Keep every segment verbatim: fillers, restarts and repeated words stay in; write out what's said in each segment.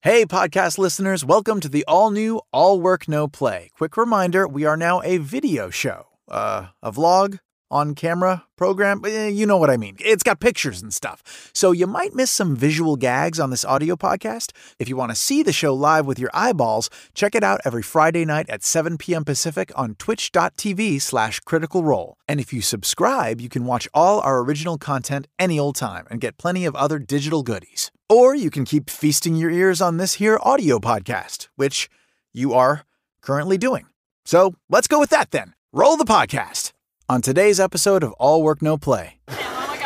Hey, podcast listeners, welcome to the all-new All Work, No Play. Quick reminder, we are now a video show. Uh, a vlog, on-camera program, eh, you know what I mean. It's got pictures and stuff. So you might miss some visual gags on this audio podcast. If you want to see the show live with your eyeballs, check it out every Friday night at seven p.m. Pacific on twitch.tv slash critical role. And if you subscribe, you can watch all our original content any old time and get plenty of other digital goodies. Or you can keep feasting your ears on this here audio podcast, which you are currently doing. So let's go with that then. Roll the podcast. On today's episode of All Work, No Play. Oh my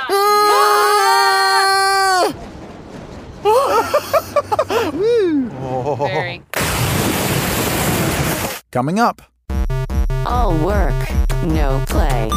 God. Very. Coming up. All work, no play.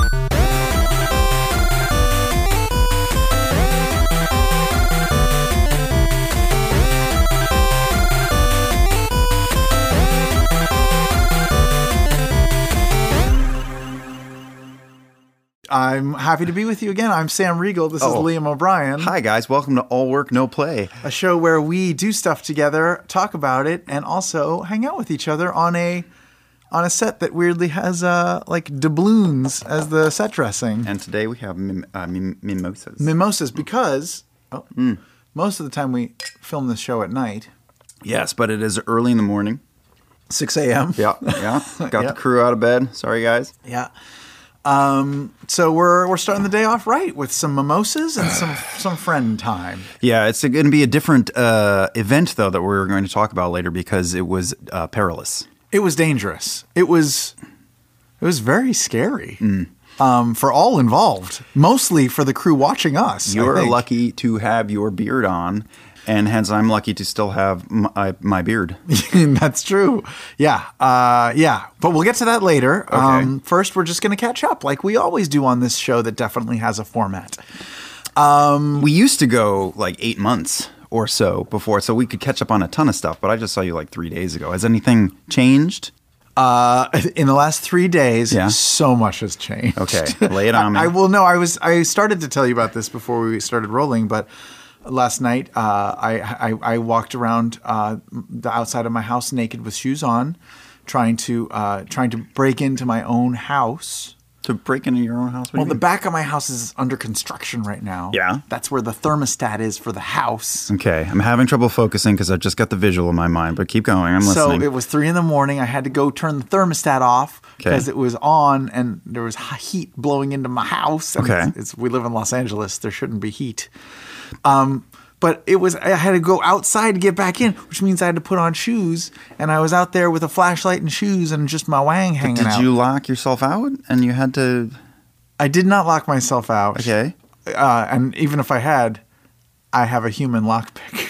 I'm happy to be with you again. I'm Sam Riegel. This Oh. is Liam O'Brien. Hi, guys. Welcome to All Work, No Play. A show where we do stuff together, talk about it, and also hang out with each other on a on a set that weirdly has uh, like doubloons as the set dressing. And today we have mim- uh, mim- mimosas. Mimosas, because oh, most of the time we film this show at night, yes, but it is early in the morning. six a.m. Yeah, yeah. Got Yeah. the crew out of bed. Sorry, guys. Yeah. Um, so we're we're starting the day off right with some mimosas and some some friend time. Yeah, it's going to be a different uh, event, though, that we're going to talk about later because it was uh, perilous. It was dangerous. It was it was very scary. Um, for all involved, mostly for the crew watching us. I You're think. lucky to have your beard on, and hence I'm lucky to still have my, my beard. That's true. Yeah. Uh, yeah. But we'll get to that later. Um, first, we're just going to catch up like we always do on this show that definitely has a format. We used to go like eight months or so before, so we could catch up on a ton of stuff, but I just saw you like three days ago. Has anything changed? Uh, in the last three days, Yeah. so much has changed. Okay, lay it on me. I, I will know. I was. I started to tell you about this before we started rolling, but last night uh, I, I I walked around uh, the outside of my house naked with shoes on, trying to uh, trying to break into my own house. To break into your own house? What do Well, you the mean? back of my house is under construction right now. Yeah? That's where the thermostat is for the house. Okay, I'm having trouble focusing because I just got the visual in my mind, but keep going. I'm So listening. it was three in the morning. I had to go turn the thermostat off because it was on and there was h- heat blowing into my house. And Okay. It's, it's, we live in Los Angeles. There shouldn't be heat. Um, but it was, I had to go outside to get back in, which means I had to put on shoes. And I was out there with a flashlight and shoes and just my wang hanging Did out. you lock yourself out and you had to? I did not lock myself out. Okay. Uh, and even if I had, I have a human lockpick.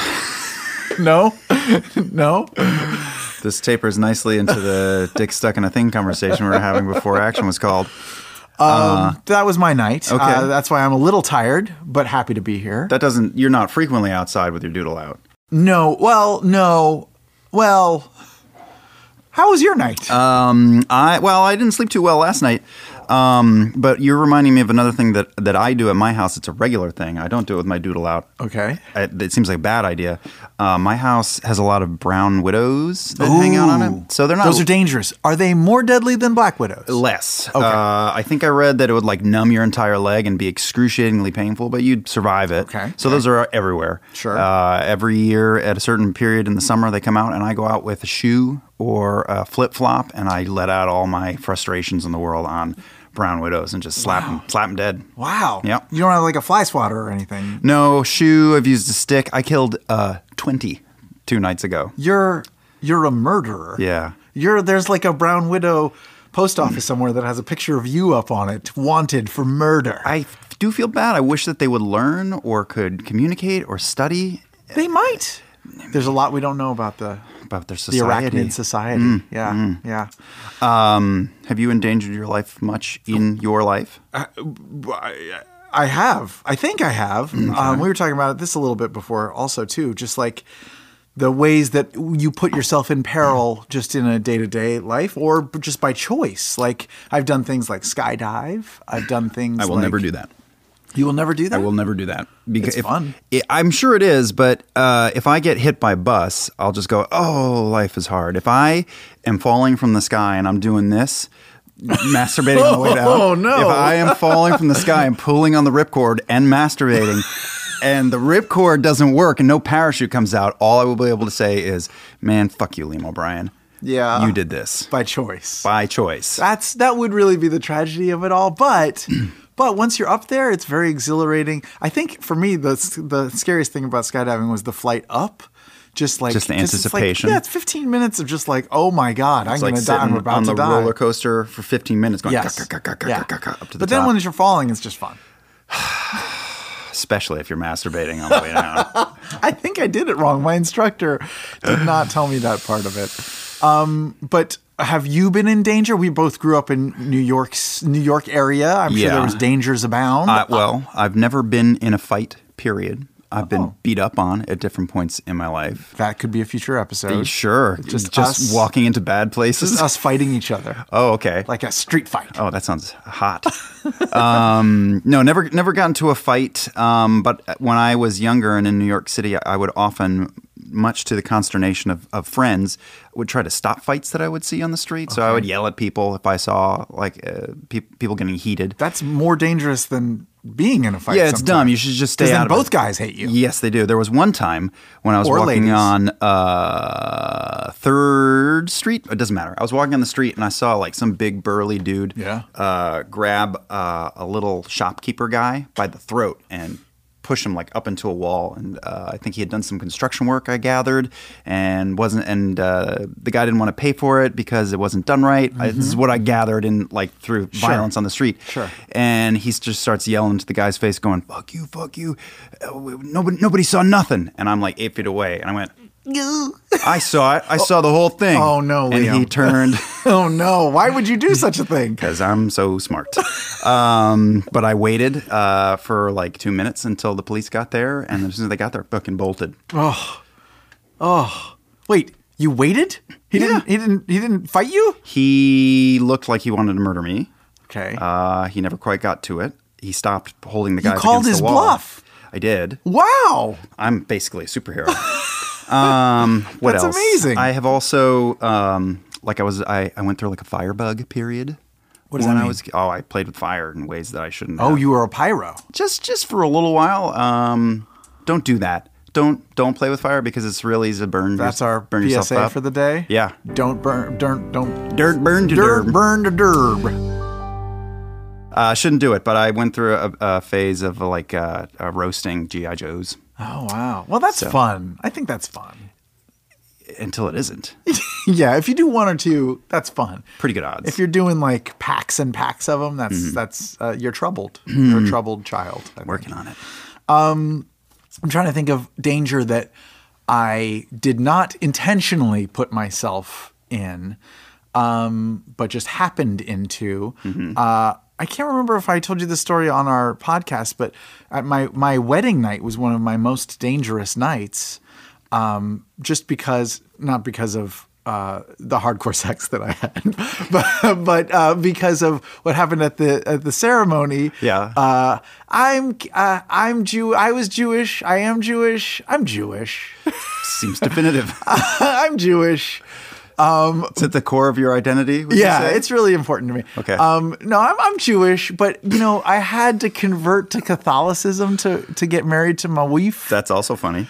No? No? This tapers nicely into the dick stuck in a thing conversation we were having before action was called. That was my night. Okay. Uh, that's why I'm a little tired, but happy to be here. That doesn't. You're not frequently outside with your doodle out. no, well, no. Well, how was your night? Um, I well, I didn't sleep too well last night. Um, but you're reminding me of another thing that, that I do at my house. It's a regular thing. I don't do it with my doodle out. okay. It, it seems like a bad idea. Uh, my house has a lot of brown widows that hang out on Ooh. it, so they're not. Those are dangerous. Are they more deadly than black widows? Less. Okay. Uh, I think I read that it would like numb your entire leg and be excruciatingly painful, but you'd survive it. Okay. So those are everywhere. Sure. Uh, every year at a certain period in the summer, they come out, and I go out with a shoe or a flip flop, and I let out all my frustrations in the world on brown widows and just slap them, slap them dead. Wow. Yep. You don't have like a fly swatter or anything. No shoe. I've used a stick. I killed uh, twenty two nights ago. You're you're a murderer. Yeah. You're there's like a brown widow post office somewhere that has a picture of you up on it, wanted for murder. I do feel bad. I wish that they would learn or could communicate or study They might. There's a lot we don't know about the about their the society. arachnid society. yeah, yeah. Um, have you endangered your life much in your life? I have. I think I have. Um, we were talking about this a little bit before, also too. Just like the ways that you put yourself in peril, just in a day to day life, or just by choice. Like I've done things like skydive. I've done things. I will like, never do that. You will never do that? I will never do that. Because It's if, fun. It, I'm sure it is, but uh, if I get hit by a bus, I'll just go, oh, life is hard. If I am falling from the sky and I'm doing this, masturbating on the way down. Oh, no. If I am falling from the sky and pulling on the ripcord and masturbating and the ripcord doesn't work and no parachute comes out, all I will be able to say is, man, fuck you, Liam O'Brien. Yeah. You did this. By choice. By choice. That's That would really be the tragedy of it all. But but once you're up there, it's very exhilarating. I think for me, the the scariest thing about skydiving was the flight up. Just like Just the it's anticipation. Like, yeah, it's fifteen minutes of just like, oh my God, I'm It's going like to die. I'm sitting about on to the die. roller coaster for fifteen minutes going Yes. ka- ka- ka- ka- Yeah. ka- ka- up to the But then top. when you're falling, it's just fun. Especially if you're masturbating on the way down. I think I did it wrong. My instructor did not tell me that part of it. Um, but have you been in danger? We both grew up in New York's New York area. I'm sure Yeah. there was dangers abound. Uh, well, I've never been in a fight, period. I've been Oh. beat up on at different points in my life. that could be a future episode. Sure. Just Just, us- walking into bad places. Just us fighting each other. Oh, okay. Like a street fight. Oh, that sounds hot. um, no, never, never got into a fight. Um, but when I was younger and in New York City, I would often, much to the consternation of, of friends, would try to stop fights that I would see on the street. So I would yell at people if I saw like uh, pe- people getting heated. That's more dangerous than being in a fight. Yeah, it's sometimes. dumb. You should just stay 'Cause out then of both it. guys hate you. Yes, they do. There was one time when I was Or walking ladies. on uh, Third Street. It doesn't matter. I was walking on the street and I saw like some big burly dude Yeah. uh, grab uh, a little shopkeeper guy by the throat and push him like up into a wall. And uh, I think he had done some construction work, I gathered, and wasn't. And uh, the guy didn't want to pay for it because it wasn't done right. I, this is what I gathered in like through Mm-hmm. Sure. violence on the street. Sure. And he just starts yelling into the guy's face, going, "Fuck you, fuck you! Uh, nobody, nobody saw nothing." And I'm like eight feet away, and I went, "I saw it. I saw the whole thing." Oh, no, And Liam. he turned Oh no! Why would you do such a thing? because I'm so smart. Um, but I waited uh, for like two minutes until the police got there, and as soon as they got there, fucking bolted. Oh, oh! Wait, you waited? He didn't. He didn't. He didn't fight you? He looked like he wanted to murder me. Okay. Uh, he never quite got to it. He stopped holding the You guys called against his the wall. bluff. I did. Wow. I'm basically a superhero. um, what That's else? amazing. I have also, um, like, I was, I, I went through like a firebug period. What does when that I mean? was, oh, I played with fire in ways that I shouldn't. Oh, have. you were a pyro. just, just for a little while. Um, don't do that. Don't, don't play with fire because it's really easy to burn. That's your- our burn P yourself S A up. for the day. Yeah. Don't burn. Don't. Don't. Dirt burn to Dirt derb. burn to derb. Uh, shouldn't do it, but I went through a, a phase of like uh, uh, roasting G I Joes Oh wow. Well, that's So- fun. I think that's fun. until it isn't. Yeah, if you do one or two, that's fun. Pretty good odds. If you're doing like packs and packs of them, that's Mm-hmm. that's uh, you're troubled. You're a troubled child. I think. working on it. I'm trying to think of danger that I did not intentionally put myself in, um, but just happened into. Uh, I can't remember if I told you this story on our podcast, but at my my wedding night was one of my most dangerous nights, um, just because not because of uh, the hardcore sex that I had, but but uh, because of what happened at the at the ceremony. Yeah. Uh, I'm uh, I'm Jew. I was Jewish. I am Jewish. I'm Jewish. Seems definitive. I'm Jewish. It's at the core of your identity. would you Yeah, say? it's really important to me. Okay. Um, no, I'm I'm Jewish, but you know, I had to convert to Catholicism to to get married to my wife. That's also funny.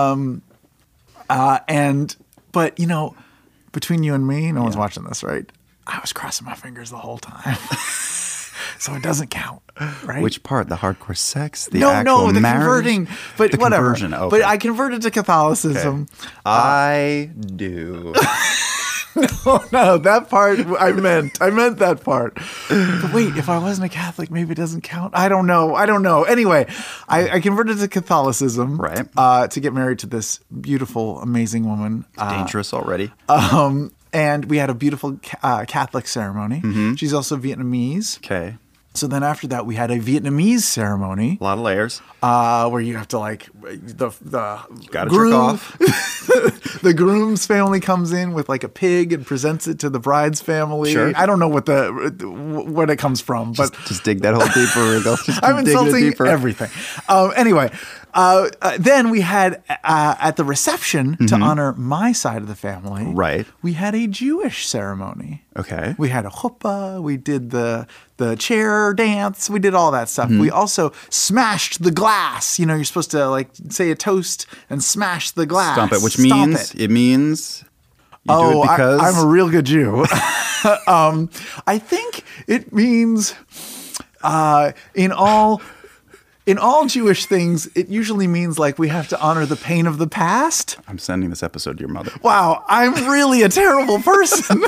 Uh, and but you know, between you and me, no one's watching this, right? I was crossing my fingers the whole time. So it doesn't count, right? Which part? The hardcore sex? The no, actual no, the marriage? converting, but the whatever. Conversion. Okay. But I converted to Catholicism. I do. Oh, no, that part I meant. I meant that part. But wait, if I wasn't a Catholic, maybe it doesn't count. I don't know. I don't know. Anyway, I, I converted to Catholicism, Right. Uh, to get married to this beautiful, amazing woman. Uh, Dangerous already. um, and we had a beautiful uh, Catholic ceremony. She's also Vietnamese. Okay. So then after that, we had a Vietnamese ceremony. A lot of layers. Uh, where you have to like the the Gotta groom, jerk off. the groom's family comes in with like a pig and presents it to the bride's family. Sure. I don't know what the what it comes from, but Just, just dig that hole deeper, Riddle. Just I'm keep digging it insulting deeper. everything. Um, anyway, uh, uh, then we had uh, at the reception to honor my side of the family. Right. We had a Jewish ceremony. Okay. We had a chuppah. We did the the chair dance. We did all that stuff. Mm-hmm. We also smashed the glass. You know, you're supposed to like say a toast and smash the glass. Stomp it, which Stomp means it. it, means you oh, do it because I, I'm a real good Jew. um, I think it means uh, in all. In all Jewish things, it usually means like we have to honor the pain of the past. I'm sending this episode to your mother. Wow, I'm really a terrible person.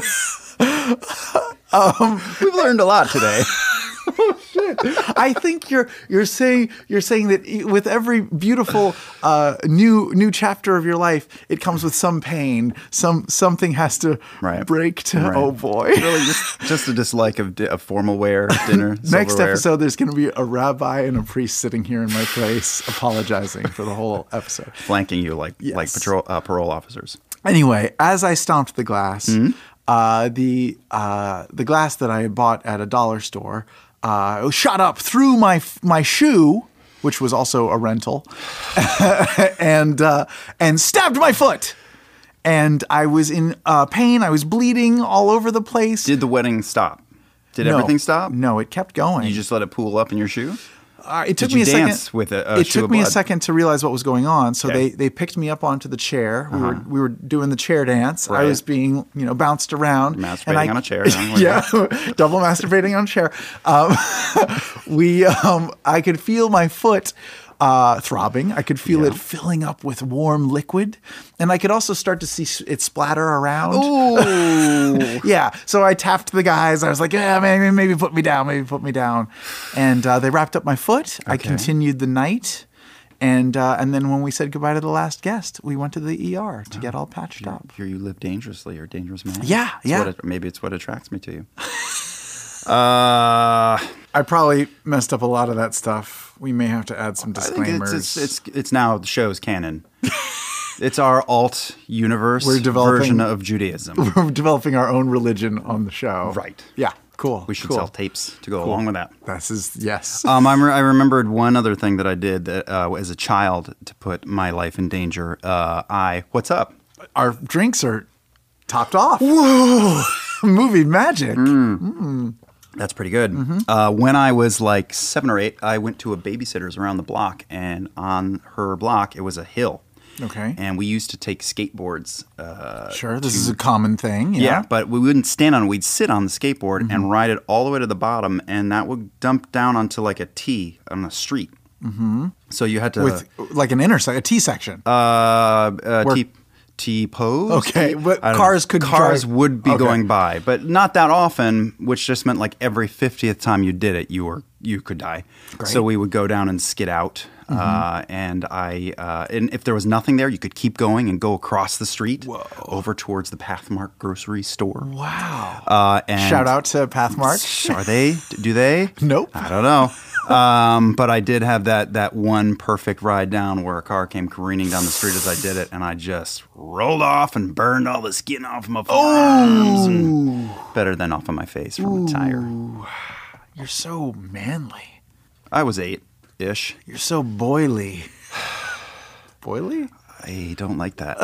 um, We've learned a lot today. I think you're you're saying you're saying that e- with every beautiful uh, new new chapter of your life, it comes with some pain. Some something has to Right. break to. Right. Oh boy. Really, just, just a dislike of, di- of formal wear, dinner, Next silverware. episode, there's going to be a rabbi and a priest sitting here in my place, apologizing for the whole episode. flanking you like Yes. like patrol uh, parole officers. Anyway, as I stomped the glass, Mm-hmm. uh, the uh, the glass that I had bought at a dollar store uh, shot up through my my shoe, which was also a rental, and uh, and stabbed my foot. And I was in uh, pain. I was bleeding all over the place. Did the wedding stop? Did No. everything stop? No, it kept going. You just let it pool up in your shoe? Uh, it took Did me you a dance second. with a- a it shoe took of me a blood? second to realize what was going on. So Okay. they they picked me up onto the chair. We were we were doing the chair dance. I Right. was being you know bounced around, Masturbating and I- on a chair. yeah, double masturbating on a chair. Um, we um, I could feel my foot. Uh, throbbing. I could feel it filling up with warm liquid, and I could also start to see s- it splatter around. Ooh. Yeah, so I tapped the guys. I was like, "Yeah, maybe, maybe put me down. Maybe put me down." And uh, they wrapped up my foot. I Okay. continued the night, and uh, and then when we said goodbye to the last guest, we went to the E R to get all patched up. Here you live dangerously. You're a dangerous man. Yeah, It's yeah. what it- maybe it's what attracts me to you. uh, I probably messed up a lot of that stuff. We may have to add some I think disclaimers. it's, it's it's it's now the show's canon. It's our alt universe We're developing- version of Judaism. We're developing our own religion on the show. Right. Yeah. Cool. We should cool. sell tapes to go along with that. This is yes. Um, I, re- I remembered one other thing that I did that, uh, as a child to put my life in danger. Uh, I what's up? Our drinks are topped off. Whoa! Movie magic. That's pretty good. Mm-hmm. Uh, when I was like seven or eight, I went to a babysitter's around the block, and on her block it was a hill. Okay. And we used to take skateboards. Uh, Sure, this is a common thing. Yeah. yeah, but we wouldn't stand on it. We'd sit on the skateboard Mm-hmm. and ride it all the way to the bottom, and that would dump down onto like a T on a street. Mm-hmm. So you had to With like an intersection, a T section. uh, uh, Where- T T pose. Okay, but I don't cars know. could cars drive- would be Okay. going by, but not that often. Which just meant like every fiftieth time you did it, you were you could die. Great. So we would go down and skid out. Uh, and I, uh, and if there was nothing there, you could keep going and go across the street over towards the Pathmark grocery store. wow. Uh, and Shout out to Pathmark. Are they? Do they? Nope. I don't know. Um, but I did have that that one perfect ride down where a car came careening down the street as I did it, and I just rolled off and burned all the skin off my forearms. And better than off of my face from a tire. You're so manly. I was eight ish. You're so boily. Boily? I don't like that.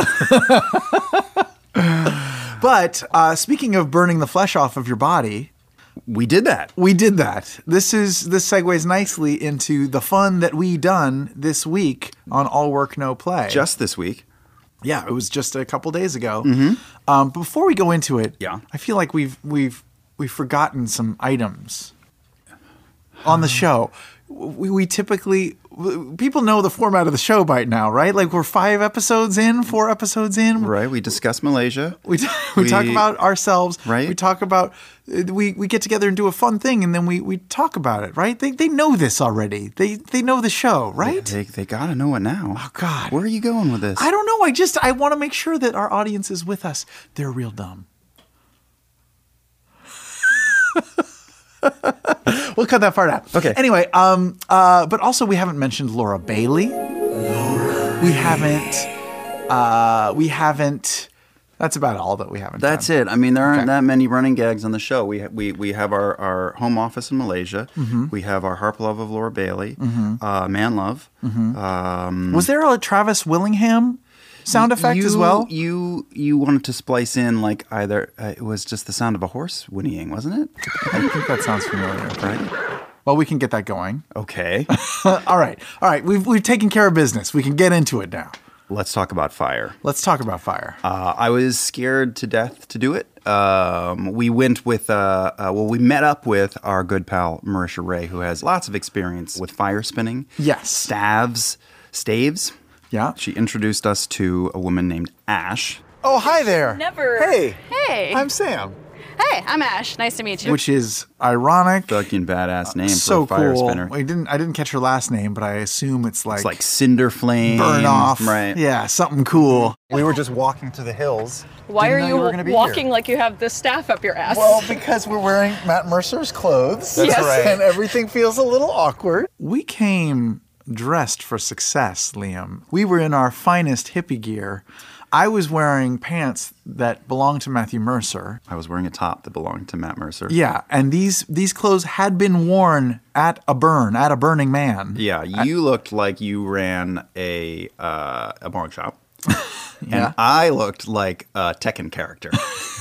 But uh, speaking of burning the flesh off of your body, We did that. we did that. This is this segues nicely into the fun that we done this week on All Work No Play. Just this week. Yeah, it was just a couple days ago. Um, before we go into it, Yeah. I feel like we've we've we've forgotten some items on the show. We, we typically people know the format of the show by now, right? Like we're five episodes in, four episodes in. Right. We discussed Malaysia. We, we We- talk about ourselves. Right. We talk about we, we get together and do a fun thing, and then we, we talk about it. Right? They they know this already. They they know the show, right? They, they gotta know it now. Oh, God. Where are you going with this? I don't know. I just I want to make sure that our audience is with us. They're real dumb. We'll cut that part out. Okay. Anyway, um, uh, but also we haven't mentioned Laura Bailey. We haven't Uh, we haven't. That's about all that we haven't. That's done. it. I mean, there aren't Okay. that many running gags on the show. We ha- we we have our, our home office in Malaysia. Mm-hmm. We have our Harp Love of Laura Bailey, uh, Man Love. Mm-hmm. Um, Was there a Travis Willingham sound effect you, as well? You you wanted to splice in like either uh, it was just the sound of a horse whinnying, wasn't it? I think that sounds familiar. Right. Well, we can get that going. Okay. all right. All right. We've we've taken care of business. We can get into it now. Let's talk about fire. Let's talk about fire. Uh, I was scared to death to do it. Um, we went with, uh, uh, well, we met up with our good pal Marisha Ray, who has lots of experience with fire spinning. Yes. Staves, staves. Yeah. She introduced us to a woman named Ash. Oh, hi there. Never. Hey. Hey. I'm Sam. Hey, I'm Ash. Nice to meet you. Which is ironic. Fucking badass name so for a fire cool. spinner. I didn't. I didn't catch her last name, but I assume it's like It's like cinder flame. burn off. Right. Yeah, something cool. We were just walking through the hills. Why Didn't are know you, were gonna be walking here. like you have this staff up your ass? Well, because we're wearing Matt Mercer's clothes. That's Yes. right. And everything feels a little awkward. We came dressed for success, Liam. We were in our finest hippie gear. I was wearing pants that belonged to Matthew Mercer. I was wearing a top that belonged to Matt Mercer. Yeah, and these these clothes had been worn at a burn, at a Burning Man. Yeah, you looked like you ran a uh, a bong shop. Yeah. And I looked like a Tekken character.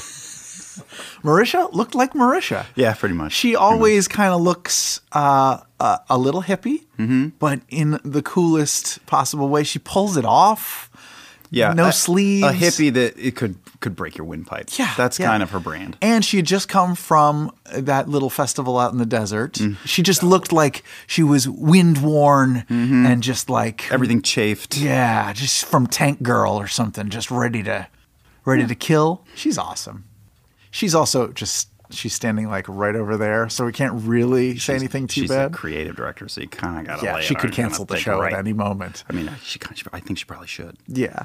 Marisha looked like Marisha. Yeah, pretty much. She always kind of looks uh, uh, a little hippie, Mm-hmm. but in the coolest possible way. She pulls it off. Yeah, no a, sleeves. A hippie that it could could break your windpipe. Yeah, that's yeah. kind of her brand. And she had just come from that little festival out in the desert. Mm. She just looked like she was wind worn Mm-hmm. and just like Everything chafed. yeah, just from Tank Girl or something, just ready to ready to kill. She's awesome. She's also just she's standing like right over there, so we can't really say anything too she's bad. a creative director, so you kind of got to. Yeah, lay she it could on her, cancel not the take show her right. at any moment. I mean, she, kind of- I think she probably should. Yeah.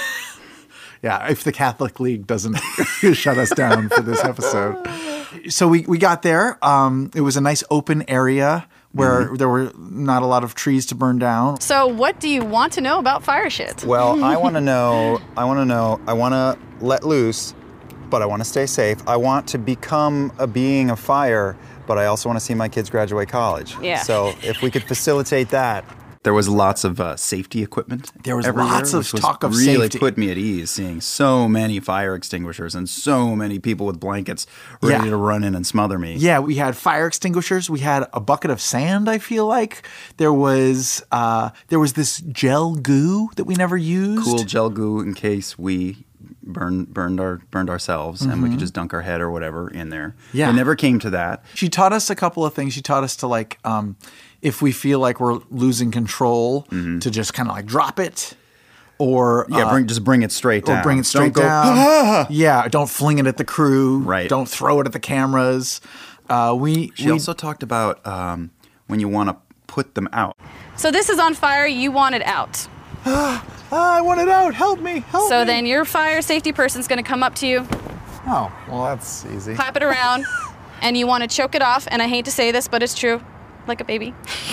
Yeah, if the Catholic League doesn't shut us down for this episode. So we, we got there. Um, it was a nice open area where Mm-hmm. there were not a lot of trees to burn down. So what do you want to know about fire shit? Well, I want to know, I want to know, I want to let loose, but I want to stay safe. I want to become a being of fire, but I also want to see my kids graduate college. Yeah. So if we could facilitate that. There was lots of uh, safety equipment. There was everywhere, lots of which was talk of really safety. put me at ease seeing so many fire extinguishers and so many people with blankets ready Yeah. to run in and smother me. Yeah, we had fire extinguishers. We had a bucket of sand, I feel like. There was uh, there was this gel goo that we never used. Cool gel goo in case we burn, burned our burned ourselves and we could just dunk our head or whatever in there. Mm-hmm. Yeah. It never came to that. She taught us a couple of things. She taught us to like, um, if we feel like we're losing control, to just kind of like drop it, or Yeah, uh, bring just bring it straight down. or bring it straight Don't go, down. Yeah, don't fling it at the crew. Right. Don't throw it at the cameras. Uh, we She we also talked about um, when you want to put them out. So this is on fire. You want it out. ah, I want it out. Help me. Help So me. then your fire safety person's going to come up to you, Oh, well, that's easy. clap it around, and you want to choke it off. And I hate to say this, but it's true. Like a baby.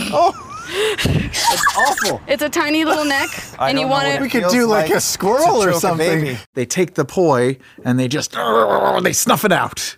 That's awful. It's a tiny little neck, I and you don't want know what it. we could feels do like, like a squirrel to or choke a something. baby. They take the poi and they just they snuff it out.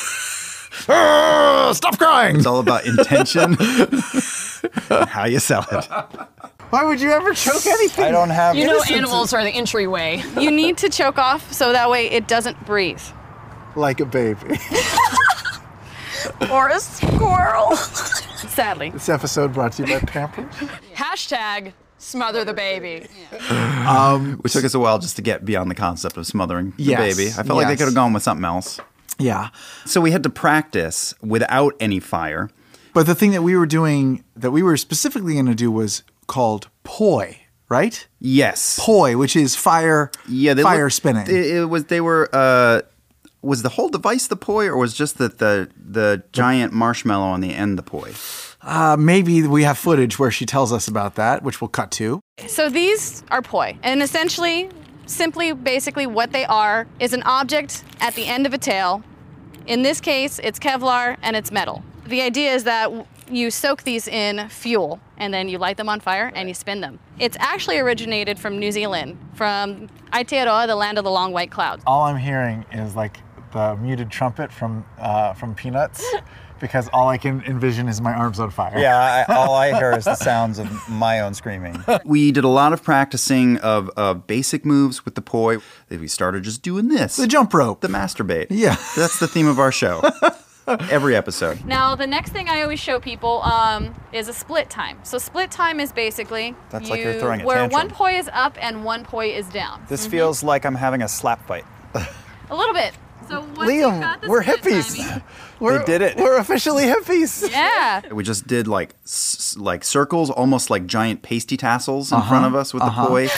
Ah, Stop crying. It's all about intention and how you sell it. Why would you ever choke anything? I don't have You know innocence. animals are the entryway. You need to choke off so that way it doesn't breathe. Like a baby. Or a squirrel. Sadly. This episode brought to you by Pampers. Hashtag smother the baby. Which took us a while just to get beyond the concept of smothering the Yes, baby. I felt like they yes. could have gone with something else. Yeah. So we had to practice without any fire. But the thing that we were doing, that we were specifically going to do was called poi, right? Yes. Poi, which is fire, Yeah, they fire looked- spinning. It, it was. They were. Uh, was the whole device the poi, or was just the the, the giant marshmallow on the end the poi? Uh, maybe we have footage where she tells us about that, which we'll cut to. So these are poi, and essentially, simply, basically, what they are is an object at the end of a tail. In this case, it's Kevlar and it's metal. The idea is that you soak these in fuel and then you light them on fire and you spin them. It's actually originated from New Zealand, from Aotearoa, the land of the long white clouds. All I'm hearing is like the muted trumpet from uh, from Peanuts, because all I can envision is my arms on fire. Yeah, I, all I hear is the sounds of my own screaming. We did a lot of practicing of, of basic moves with the poi. We started just doing this. The jump rope. The masturbate. Yeah. That's the theme of our show. Every episode. Now, the next thing I always show people um, is a split time. So split time is basically That's you, like you're throwing a where tantrum. one poi is up and one poi is down. This feels like I'm having a slap fight. A little bit. So once you've got Liam, the we're split hippies. timing- We're, did it. We're officially hippies. yeah. We just did like s- like circles, almost like giant pasty tassels in Uh-huh, front of us with uh-huh. the poi.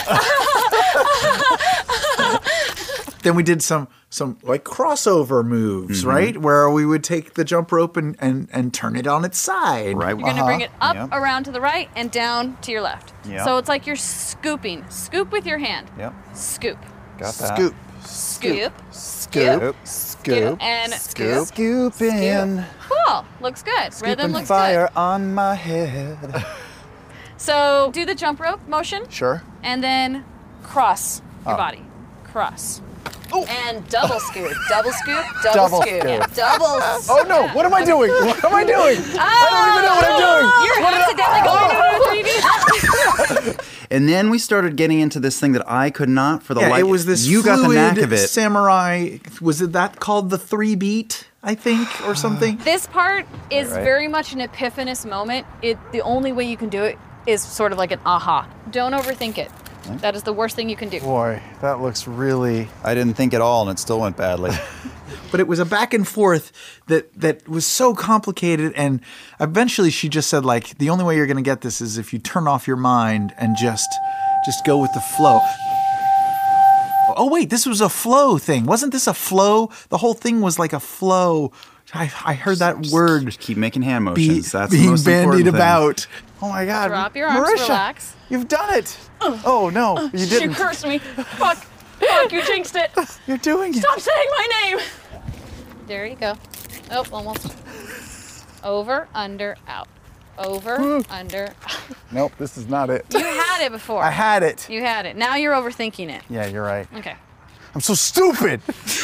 Then we did some some like crossover moves, Mm-hmm. right? Where we would take the jump rope and, and, and turn it on its side. Right. You're gonna bring it up Yep. around to the right and down to your left. Yep. So it's like you're scooping. Scoop with your hand. Yep, Scoop. got that. Scoop. Scoop. Scoop. Scoop. And Scoop. scoop. Scoop in. Cool. Looks good. Rhythm Scooping looks fire good. on my head. So do the jump rope motion Sure. and then cross your Oh. body. Cross. And double scoop. Double scoop. Double, Double scoop. scoop. Double. Oh no, what am I doing? What am I doing? I don't even know what I'm doing. You're accidentally going to And then we started getting into this thing that I could not for the Yeah, life. it was this You got the fluid knack of it. samurai. Was it that called the three beat, I think, or something? This part is Right. very much an epiphanous moment. It the only way you can do it is sort of like an aha. Don't overthink it. That is the worst thing you can do. Boy, that looks really. I didn't think at all, and it still went badly. But it was a back and forth that that was so complicated, and eventually she just said, like, the only way you're going to get this is if you turn off your mind and just just go with the flow. Oh wait, this was a flow thing. Wasn't this a flow? The whole thing was like a flow. I, I heard that word Just keep making hand be, motions. That's the being most bandied important thing. about. Oh my God. Drop your arms, Marisha, relax. You've done it. Oh no, you You didn't. cursed me. Fuck. Fuck, you jinxed it. You're doing it. Stop saying my name. There you go. Oh, almost. Over, under, out. Over, under. Nope, this is not it. You had it before. I had it. You had it. Now you're overthinking it. Yeah, you're right. Okay. I'm so stupid.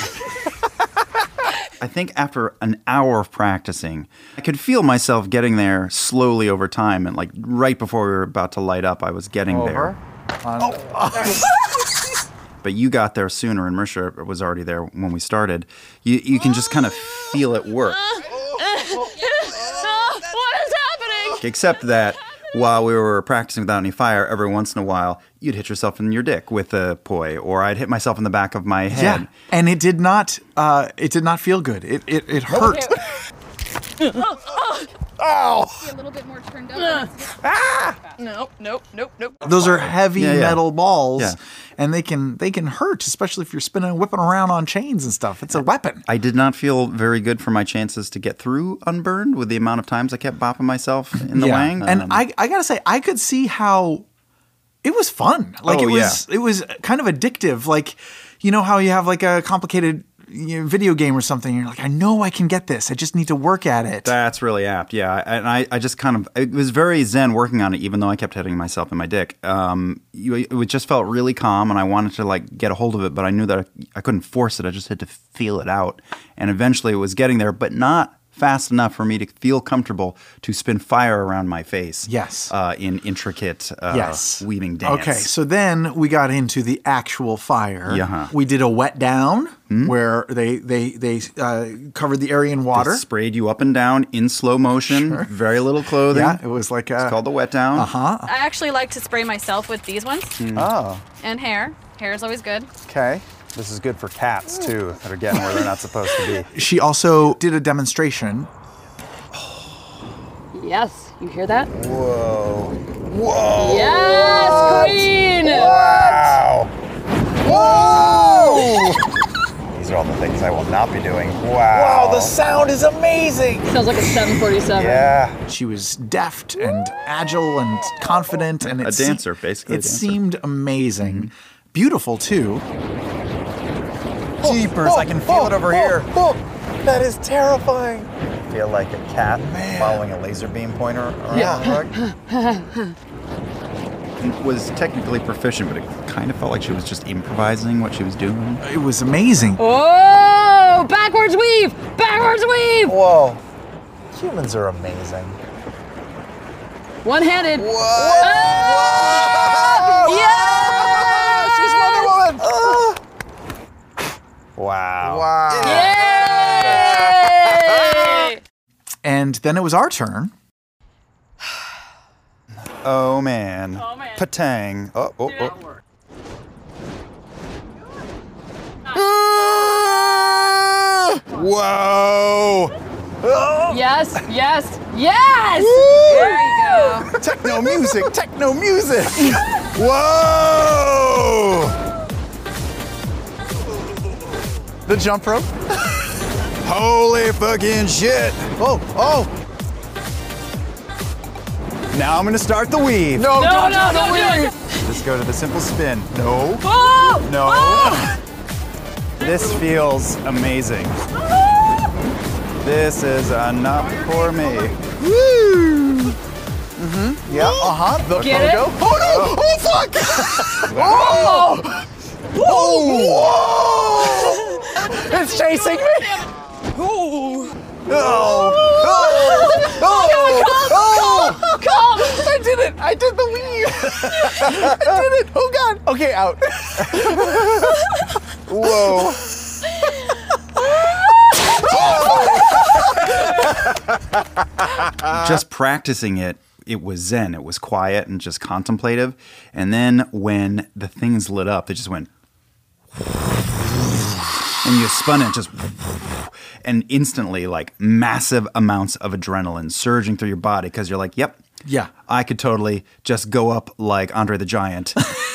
I think after an hour of practicing, I could feel myself getting there slowly over time. And like right before we were about to light up, I was getting there. On- But you got there sooner, and Marisha was already there when we started. You you can just kind of feel it work. What is happening? Except that while we were practicing without any fire, every once in a while, you'd hit yourself in your dick with a poi, or I'd hit myself in the back of my head. Yeah, and it did not. Uh, it did not feel good. It it, it hurt. Ow! A little bit more turned up. Nope, nope, nope, nope. Those are heavy Yeah, yeah. metal balls, Yeah. and they can they can hurt, especially if you're spinning and whipping around on chains and stuff. It's a weapon. I did not feel very good for my chances to get through unburned with the amount of times I kept bopping myself in the wang. and Um, I I gotta say, I could see how it was fun. Like Oh, it was it was kind of addictive. Like you know how you have like a complicated you know, video game or something. You're like, I know I can get this. I just need to work at it. That's really apt, yeah. And I, I just kind of, it was very zen working on it, even though I kept hitting myself in my dick. Um, you, it just felt really calm, and I wanted to like get a hold of it, but I knew that I, I couldn't force it. I just had to feel it out. And eventually it was getting there, but not fast enough for me to feel comfortable to spin fire around my face. Yes. Uh, in intricate uh, Yes. weaving dance. Okay, so then we got into the actual fire. Yeah. We did a wet down where they they they uh, covered the area in water. They sprayed you up and down in slow motion, very little clothing. Yeah, it was like a, It's called the wet down. Uh huh. I actually like to spray myself with these ones Oh, and hair. Hair is always good. okay. This is good for cats too, that are getting where they're not supposed to be. She also did a demonstration. Yes, you hear that? Whoa. Whoa. Yes, queen! Wow. Whoa! These are all the things I will not be doing. Wow. Wow, the sound is amazing. Sounds like a seven forty-seven. Yeah. She was deft and agile and confident, and it A se- dancer, basically a It dancer. seemed amazing, beautiful too. Jeepers, I can feel it over here. Oh, that is terrifying. feel like a cat following a laser beam pointer around Yeah. the rug. Was technically proficient, but it kind of felt like she was just improvising what she was doing. It was amazing. Oh, backwards weave! Backwards weave! Whoa. Humans are amazing. One-handed. Whoa! Yeah! She's Wonder Woman! Wow. Wow. Yay! And then it was our turn. Oh man. Oh, man. Patang. Oh, oh, Did oh. not work. Whoa! Oh. Yes, yes, yes! There you go. Techno music, techno music! Whoa! The jump rope. Holy fucking shit! Oh, oh. Now I'm gonna start the weave. No, No, don't, no, don't don't do weave. it. Let's go to the simple spin. No. Oh! No. Oh! This feels amazing. This is enough for me. Woo! Mm-hmm. Yeah, uh-huh. The Get it? photo. Oh, no! Oh, fuck! Oh! Oh! Whoa! It's chasing me! Oh! Oh! Oh! Oh! Come! I did it! I did the weave! I did it! Oh, God! Okay, out. Whoa. Just practicing it, it was zen. It was quiet and just contemplative. And then when the things lit up, they just went, and you spun it just, and instantly, like massive amounts of adrenaline surging through your body because you're like, yep, Yeah. I could totally just go up like Andre the Giant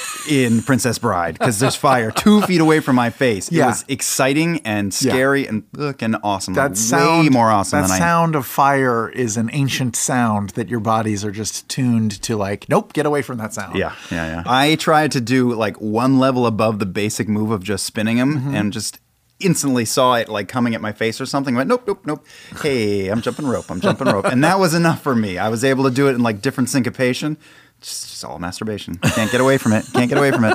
in Princess Bride because there's fire two feet away from my face. It Yeah. was exciting and scary and looking awesome. That Way sound, more awesome that than I sound of fire is an ancient sound that your bodies are just tuned to. Like, nope, get away from that sound. Yeah, yeah, yeah. I tried to do like one level above the basic move of just spinning them Mm-hmm. and just instantly saw it like coming at my face or something. I went, nope, nope, nope. Hey, I'm jumping rope. I'm jumping rope. And that was enough for me. I was able to do it in like different syncopation. Just, just all masturbation. Can't get away from it. Can't get away from it.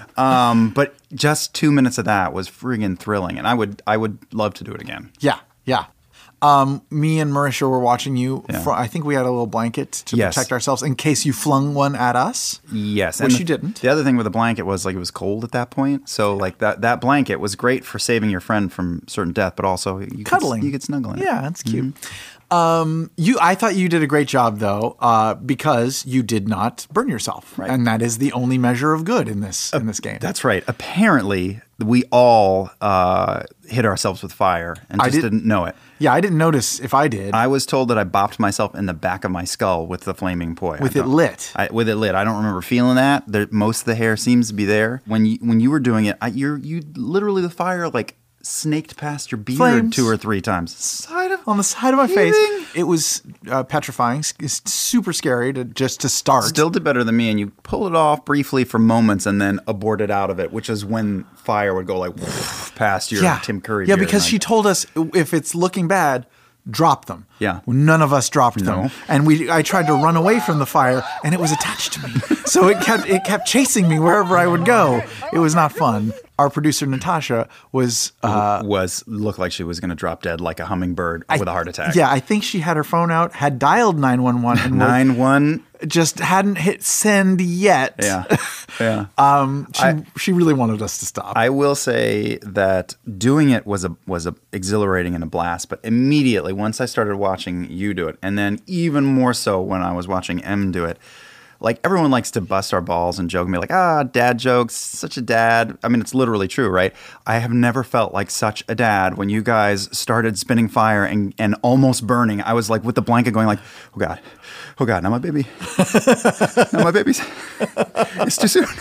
Um, but just two minutes of that was friggin' thrilling. And I would, I would love to do it again. Yeah, yeah. Um, me and Marisha were watching you. Yeah. Fr- I think we had a little blanket to Yes. protect ourselves in case you flung one at us. Yes, Which the, you didn't. The other thing with the blanket was like it was cold at that point, so like that that blanket was great for saving your friend from certain death, but also you Cuddling. Could, you could snuggle in it. Yeah, that's cute. Um, you, I thought you did a great job though, uh, because you did not burn yourself, Right. and that is the only measure of good in this in this game. That's right. Apparently, we all uh, hit ourselves with fire and I just did- didn't know it. Yeah, I didn't notice if I did. I was told that I bopped myself in the back of my skull with the flaming poi. With I it don't- lit. I, with it lit. I don't remember feeling that. There, most of the hair seems to be there. When you when you were doing it, I, you're you literally the fire like snaked past your beard Flames. two or three times. Side of on the side of my face. Heaving. It was uh, petrifying. s- It's super scary to just to start. Still did better than me, and you pull it off briefly for moments and then aborted out of it, which is when fire would go like past your yeah, Tim Curry. Yeah, beard, because and she I- told us if it's looking bad, drop them. Yeah. None of us dropped No. them, and we. I tried to run away from the fire, and it was attached to me. So it kept it kept chasing me wherever I would go. It was not fun. Our producer Natasha was. Uh, was looked like she was going to drop dead like a hummingbird with a heart attack. Yeah, I think she had her phone out, had dialed nine one one, and was- nine one. just hadn't hit send yet. Yeah, yeah. Um, she I- she really wanted us to stop. I will say that doing it was a was a exhilarating and a blast. But immediately once I started watching you do it, and then even more so when I was watching Em do it, like everyone likes to bust our balls and joke and be like, ah, dad jokes, such a dad. I mean, it's literally true, right? I have never felt like such a dad when you guys started spinning fire and, and almost burning. I was like with the blanket going like, oh God, oh God, now my baby, now my baby's, it's too soon.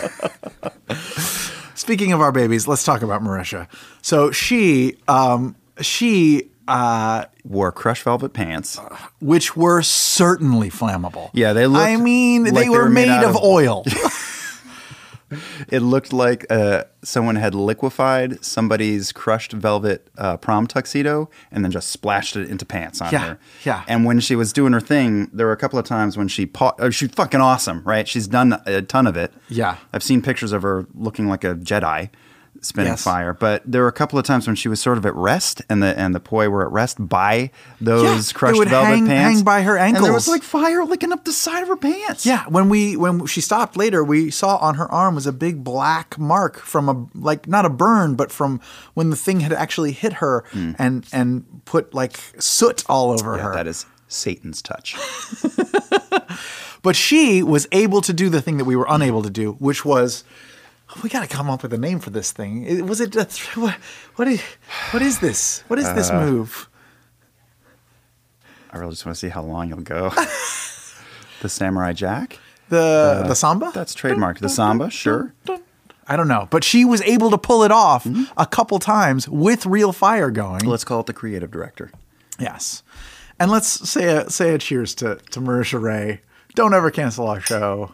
Speaking of our babies, let's talk about Marisha. So she, um, she, uh, Wore crushed velvet pants. which were certainly flammable. Yeah, they looked I mean, like they, they were, were made, made out of, of- oil. It looked like uh, someone had liquefied somebody's crushed velvet uh, prom tuxedo and then just splashed it into pants on Yeah, her. yeah. And when she was doing her thing, there were a couple of times when she pa- oh, she's fucking awesome, right? She's done a ton of it. Yeah. I've seen pictures of her looking like a Jedi spinning Yes. fire, but there were a couple of times when she was sort of at rest, and the and the poi were at rest by those Yeah, crushed it would velvet hang- pants, hang by her and there ankles. was like fire licking up the side of her pants. Yeah, when we when she stopped later, we saw on her arm was a big black mark from a like not a burn, but from when the thing had actually hit her and and put like soot all over Yeah, her. that is Satan's touch. But she was able to do the thing that we were unable to do, which was we got to come up with a name for this thing. It- Was it a th- what, what is what is this? What is this Uh, move? I really just want to see how long you'll go. The Samurai Jack? The the samba? That's trademarked. The Samba, sure. I don't know, but she was able to pull it off Mm-hmm. a couple times with real fire going. Let's call it the creative director. Yes. And let's say a say a cheers to, to Marisha Ray. Don't ever cancel our show.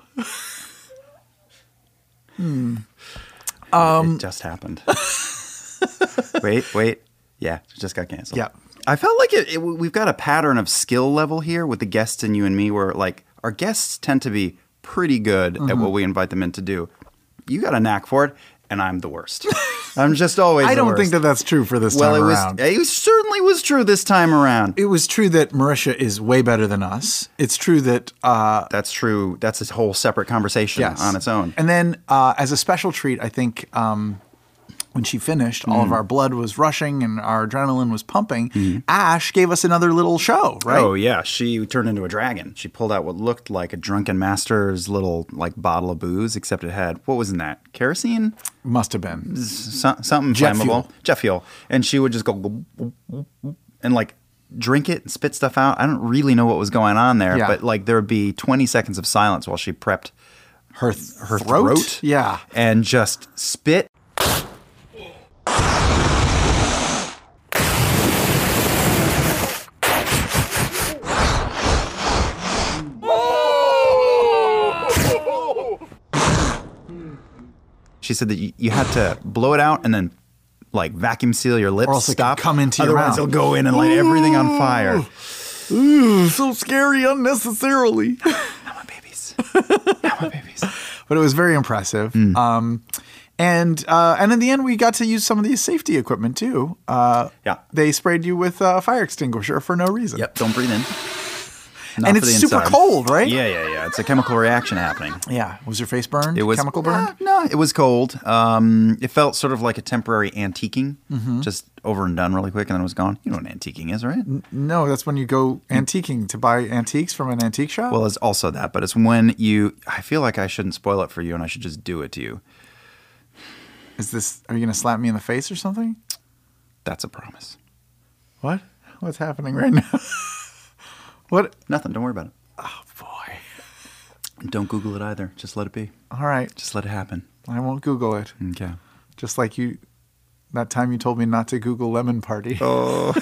Um, it just happened. wait, wait. Yeah, it just got canceled. Yeah. I felt like it, it. We've got a pattern of skill level here with the guests and you and me, where like our guests tend to be pretty good at Mm-hmm. what we invite them in to do. You got a knack for it, and I'm the worst. I'm just always. I the don't worst. think that that's true for this Well, time it was. around. It certainly was true this time around. It was true that Marisha is way better than us. It's true that uh, That's true. That's a whole separate conversation yes. on its own. And then uh, as a special treat, I think um, when she finished, all Mm. of our blood was rushing and our adrenaline was pumping. Ash gave us another little show, right? Mm-hmm. Oh yeah, she turned into a dragon. She pulled out what looked like a drunken master's little like bottle of booze, except it had what was in that? Kerosene, Must have been. so, something Jet flammable, fuel. jet fuel. And she would just go gulp, gulp, gulp, gulp, and like drink it and spit stuff out. I don't really know what was going on there, Yeah. but like there would be twenty seconds of silence while she prepped Her, th- her throat? throat, Yeah. and just spit. She said that you, you had to blow it out and then like vacuum seal your lips. Or else it could stop. come into your Otherwise, mouth. it'll go in and light everything on fire. Ooh, so scary unnecessarily. Not my babies. Not my babies. But it was very impressive. Mm. Um, and uh, and in the end, we got to use some of the safety equipment too. Uh, Yeah. They sprayed you with a fire extinguisher for no reason. Yep. Don't breathe in. Not And for it's the super inside. cold, right? Yeah, yeah, yeah. It's a chemical reaction happening. Yeah. Was your face burned? It was chemical burn? Uh, no, it was cold. Um, it felt sort of like a temporary antiquing, Mm-hmm. just over and done really quick, and then it was gone. You know what antiquing is, right? No, that's when you go antiquing to buy antiques from an antique shop. Well, it's also that, but it's when you. I feel like I shouldn't spoil it for you, and I should just do it to you. Is this? Are you going to slap me in the face or something? That's a promise. What? What's happening right now? What? Nothing. Don't worry about it. Oh boy. Don't Google it either. Just let it be. All right. Just let it happen. I won't Google it. Okay. Just like you, that time you told me not to Google lemon party. Oh.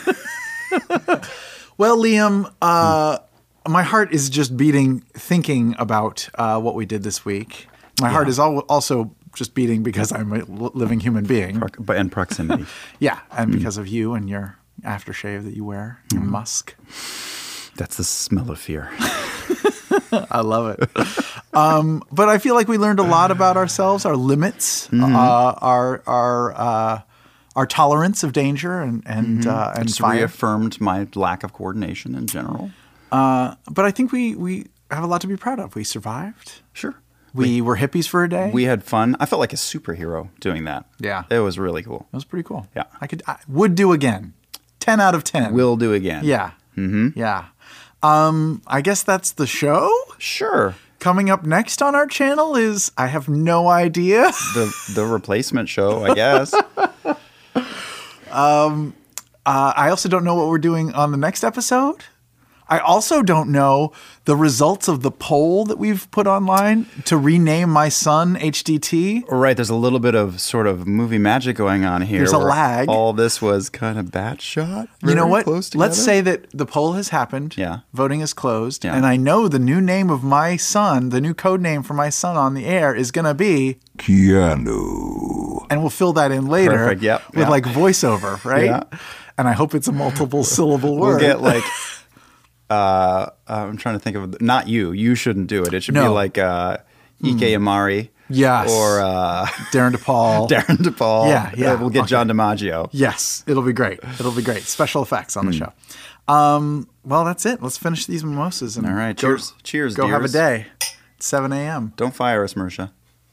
Well, Liam, uh, my heart is just beating thinking about uh, what we did this week. My heart is al- also just beating because I'm a l- living human being. But and proximity. Yeah, and because of you and your aftershave that you wear, your musk. That's the smell of fear. I love it. um, but I feel like we learned a lot about ourselves, our limits, Mm-hmm. uh, our our uh, our tolerance of danger and and uh, and Just fire. reaffirmed my lack of coordination in general. But I think we we have a lot to be proud of. We survived. Sure. We were hippies for a day. We had fun. I felt like a superhero doing that. Yeah. It was really cool. That was pretty cool. Yeah. I could I would do again. Ten out of ten. Will do again. Yeah. Mm-hmm. Yeah. Um, I guess that's the show. Sure. Coming up next on our channel is I have no idea. The the replacement show, I guess. Uh, I also don't know what we're doing on the next episode. I also don't know the results of the poll that we've put online to rename my son H D T. Right, there's a little bit of sort of movie magic going on here. There's a where lag. All this was kind of bat shot. You know very what? close Let's together. say that the poll has happened. Yeah. Voting is closed. Yeah. And I know the new name of my son, the new code name for my son on the air is going to be Keanu. And we'll fill that in later Perfect, yep, with yeah. like voiceover, right? Yeah. And I hope it's a multiple syllable word. We'll get like, uh, I'm trying to think of, not you. You shouldn't do it. It should be No. like uh, Ike Amari. Yes. Or uh, Darren DePaul. Darren DePaul. Yeah, yeah, Uh, We'll get okay. John DiMaggio. Yes, it'll be great. It'll be great. Special effects on the Hmm. show. Um, well, that's it. Let's finish these mimosas. And All right, go- cheers. Cheers, Go have a dears. day. It's seven a.m. Don't fire us, Mersha.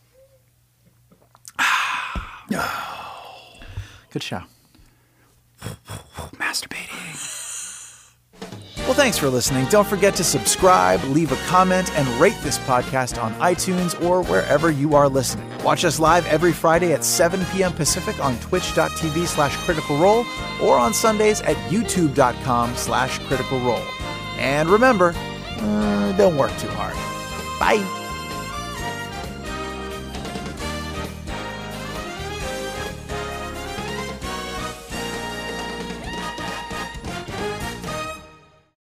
Good show. Masturbating. Well, thanks for listening. Don't forget to subscribe, leave a comment, and rate this podcast on iTunes or wherever you are listening. Watch us live every Friday at seven p.m. Pacific on twitch.tv slash critical role or on Sundays at youtube.com slash critical role. And remember, uh, don't work too hard. Bye.